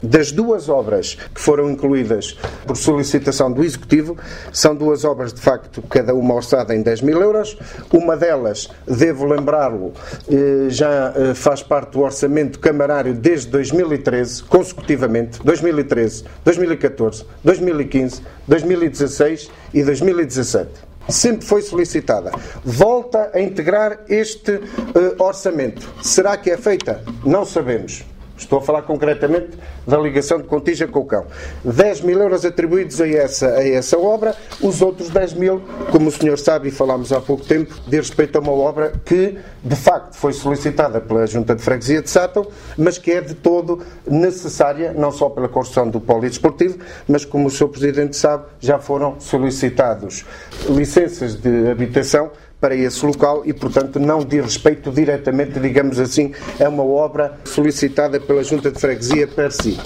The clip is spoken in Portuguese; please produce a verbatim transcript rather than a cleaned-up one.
Das duas obras que foram incluídas por solicitação do Executivo, são duas obras de facto, cada uma orçada em dez mil euros. Uma delas, devo lembrá-lo, já faz parte do orçamento camarário desde dois mil e treze, consecutivamente, dois mil e treze, dois mil e catorze, dois mil e quinze, dois mil e dezasseis e dois mil e dezassete. Sempre foi solicitada. Volta a integrar este uh, orçamento. Será que é feita? Não sabemos. Estou a falar concretamente da ligação de Contija com o Cão. dez mil euros atribuídos a essa, a essa obra, os outros dez mil, como o senhor sabe e falámos há pouco tempo, diz respeito a uma obra que, de facto, foi solicitada pela Junta de Freguesia de Sátão, mas que é de todo necessária, não só pela construção do polidesportivo, mas, como o senhor Presidente sabe, já foram solicitados licenças de habitação para esse local e, portanto, não diz respeito diretamente, digamos assim, a uma obra solicitada pela Junta de Freguesia per si.